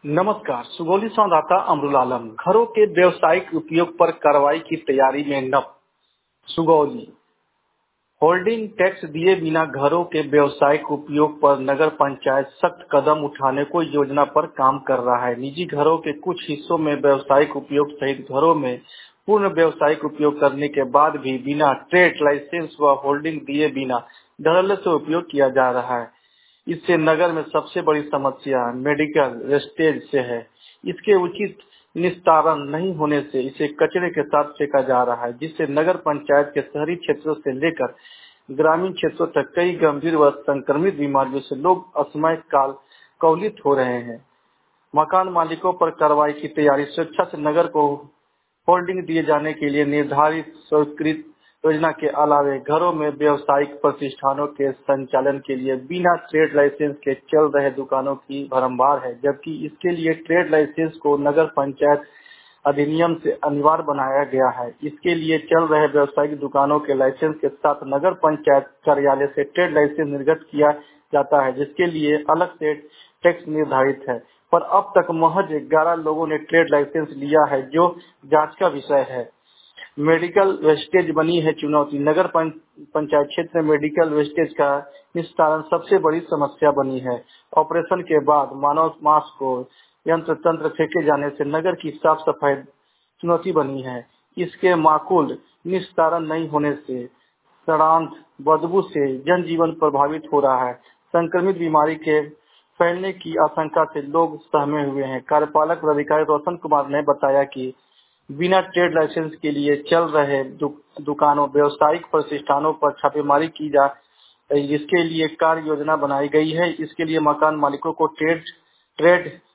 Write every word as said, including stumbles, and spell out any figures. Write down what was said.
नमस्कार। सुगौली संवाददाता अमरुल आलम। घरों के व्यवसायिक उपयोग पर कार्रवाई की तैयारी में नप। सुगौली होल्डिंग टैक्स दिए बिना घरों के व्यवसायिक उपयोग पर नगर पंचायत सख्त कदम उठाने को योजना पर काम कर रहा है। निजी घरों के कुछ हिस्सों में व्यवसायिक उपयोग सहित घरों में पूर्ण व्यवसायिक उपयोग करने के बाद भी बिना ट्रेड लाइसेंस व होल्डिंग दिए बिना धड़ल्ले से उपयोग किया जा रहा है। इससे नगर में सबसे बड़ी समस्या मेडिकल वेस्टेज से है। इसके उचित निस्तारण नहीं होने से इसे कचरे के साथ फेंका जा रहा है, जिससे नगर पंचायत के शहरी क्षेत्रों से लेकर ग्रामीण क्षेत्रों तक कई गंभीर व संक्रमित बीमारियों से लोग असमय काल कवलित हो रहे हैं। मकान मालिकों पर कार्रवाई की तैयारी। स्वेच्छा से नगर को होल्डिंग दिए जाने के लिए निर्धारित स्वीकृत योजना के अलावे घरों में व्यावसायिक प्रतिष्ठानों के संचालन के लिए बिना ट्रेड लाइसेंस के चल रहे दुकानों की भरमार है, जबकि इसके लिए ट्रेड लाइसेंस को नगर पंचायत अधिनियम से अनिवार्य बनाया गया है। इसके लिए चल रहे व्यावसायिक दुकानों के लाइसेंस के साथ नगर पंचायत कार्यालय से ट्रेड लाइसेंस निर्गत किया जाता है, जिसके लिए अलग से टैक्स निर्धारित है। पर अब तक महज ग्यारह लोगों ने ट्रेड लाइसेंस लिया है, जो जांच का विषय है। मेडिकल वेस्टेज बनी है चुनौती। नगर पंचायत क्षेत्र में मेडिकल वेस्टेज का निस्तारण सबसे बड़ी समस्या बनी है। ऑपरेशन के बाद मानव मांस को यंत्र तंत्र फेंके जाने से नगर की साफ सफाई चुनौती बनी है। इसके माकूल निस्तारण नहीं होने से सड़ांध बदबू से जनजीवन प्रभावित हो रहा है। संक्रमित बीमारी के फैलने की आशंका से लोग सहमे हुए हैं। कार्यपालक अधिकारी रोशन कुमार ने बताया कि बिना ट्रेड लाइसेंस के लिए चल रहे दु, दुकानों व्यवसायिक प्रतिष्ठानों पर छापेमारी की जा रही, जिसके लिए कार्य योजना बनाई गई है। इसके लिए मकान मालिकों को ट्रेड ट्रेड